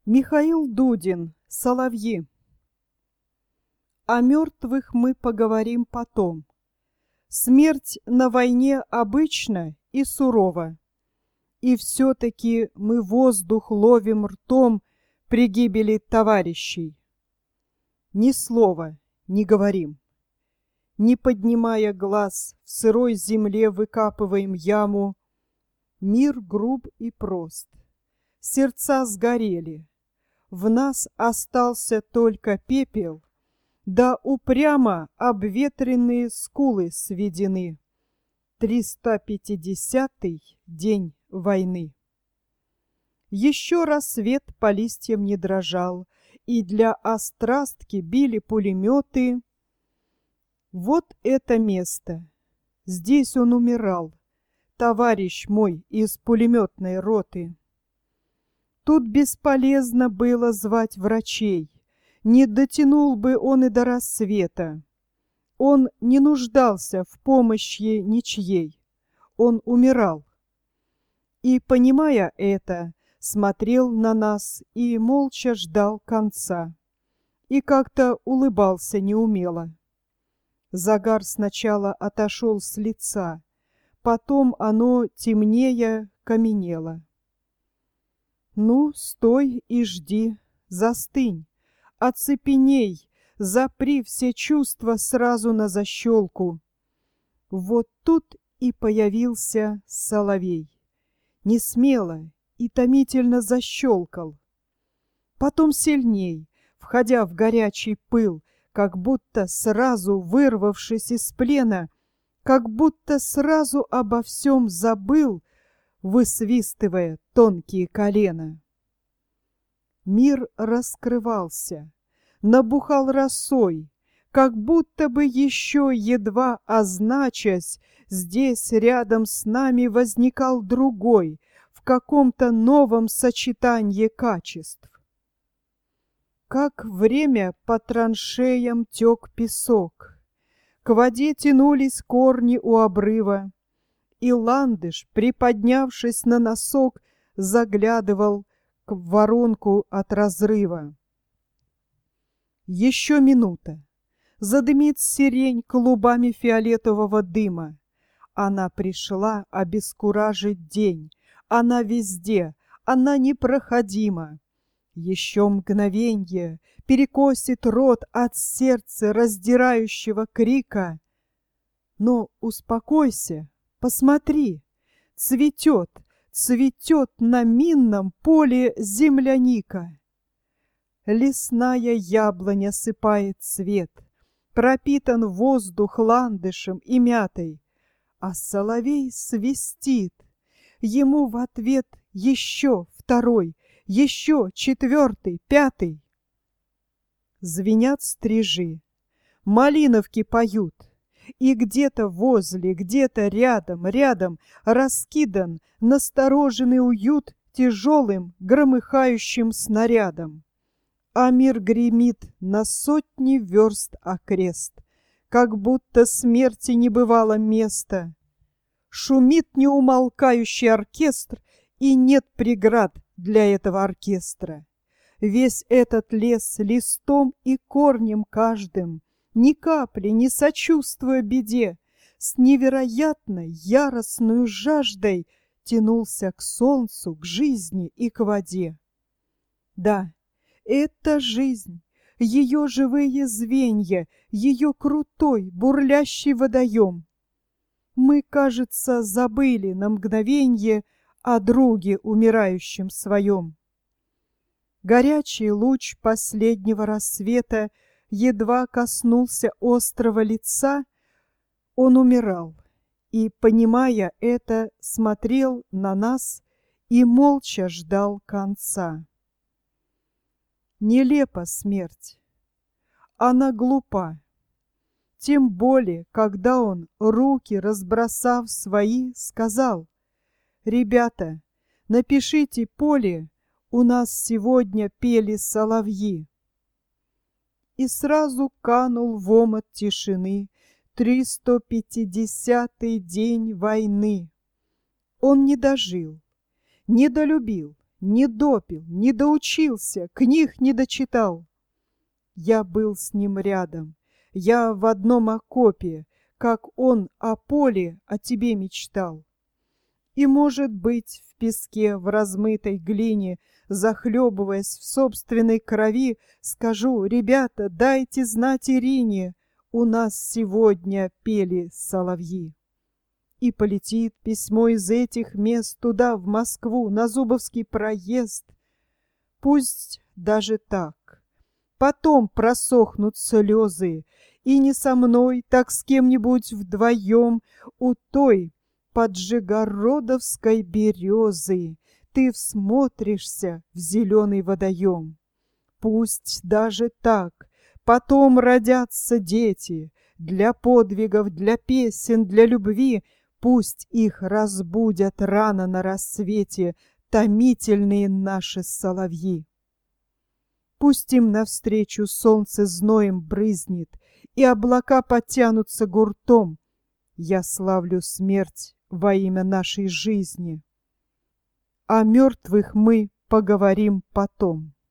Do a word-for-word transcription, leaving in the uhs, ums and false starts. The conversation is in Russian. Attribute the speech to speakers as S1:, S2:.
S1: Михаил Дудин. Соловьи. О мертвых мы поговорим потом. Смерть на войне обычна и сурова. И все-таки мы воздух ловим ртом при гибели товарищей. Ни слова не говорим. Не поднимая глаз, в сырой земле выкапываем яму. Мир груб и прост. Сердца сгорели. В нас остался только пепел, да упрямо обветренные скулы сведены. Триста пятидесятый день войны. Еще рассвет по листьям не дрожал, и для острастки били пулеметы. Вот это место. Здесь он умирал, товарищ мой из пулеметной роты. Тут бесполезно было звать врачей, не дотянул бы он и до рассвета. Он не нуждался в помощи ничьей, он умирал. И, понимая это, смотрел на нас и молча ждал конца. И как-то улыбался неумело. Загар сначала отошел с лица, потом оно, темнея, каменело. Ну, стой и жди, застынь, оцепеней, запри все чувства сразу на защелку. Вот тут и появился соловей. Несмело и томительно защелкал. Потом сильней, входя в горячий пыл, как будто сразу вырвавшись из плена, как будто сразу обо всем забыл, высвистывая тонкие колена. Мир раскрывался, набухал росой, как будто бы еще едва означась, здесь рядом с нами возникал другой, в каком-то новом сочетании качеств. Как время по траншеям тек песок, к воде тянулись корни у обрыва, и ландыш, приподнявшись на носок, заглядывал в воронку от разрыва. Еще минута. Задымит сирень клубами фиолетового дыма. Она пришла обескуражить день. Она везде, она непроходима. Еще мгновенье перекосит рот от сердца раздирающего крика. Но успокойся. Посмотри, цветет, цветет на минном поле земляника. Лесная яблоня сыпает цвет, пропитан воздух ландышем и мятой, а соловей свистит. Ему в ответ еще второй, еще четвертый, пятый. Звенят стрижи, малиновки поют. И где-то возле, где-то рядом, рядом раскидан настороженный уют тяжелым громыхающим снарядом. А мир гремит на сотни верст окрест, как будто смерти не бывало места. Шумит неумолкающий оркестр, и нет преград для этого оркестра. Весь этот лес листом и корнем каждым, ни капли не сочувствуя беде, с невероятной яростной жаждой тянулся к солнцу, к жизни и к воде. Да, это жизнь, ее живые звенья, ее крутой, бурлящий водоем. Мы, кажется, забыли на мгновенье о друге умирающем своем. Горячий луч последнего рассвета едва коснулся острого лица, он умирал, и, понимая это, смотрел на нас и молча ждал конца. Нелепа смерть, она глупа, тем более, когда он, руки разбросав свои, сказал: «Ребята, напишите поле, у нас сегодня пели соловьи». И сразу канул в омут тишины триста пятидесятый день войны. Он не дожил, не долюбил, Не допил, не доучился, книг не дочитал. Я был с ним рядом, я в одном окопе, как он о поле о тебе мечтал. И, может быть, в песке, в размытой глине, захлебываясь в собственной крови, скажу: ребята, дайте знать Ирине, у нас сегодня пели соловьи. И полетит письмо из этих мест туда, в Москву, на Зубовский проезд. Пусть даже так. Потом просохнут слезы, и не со мной, так с кем-нибудь вдвоем у той поджигородовской березы ты всмотришься в зеленый водоем. Пусть даже так. Потом родятся дети для подвигов, для песен, для любви. Пусть их разбудят рано на рассвете томительные наши соловьи. Пусть им навстречу солнце зноем брызнет, и облака потянутся гуртом. Я славлю смерть во имя нашей жизни. О мертвых мы поговорим потом.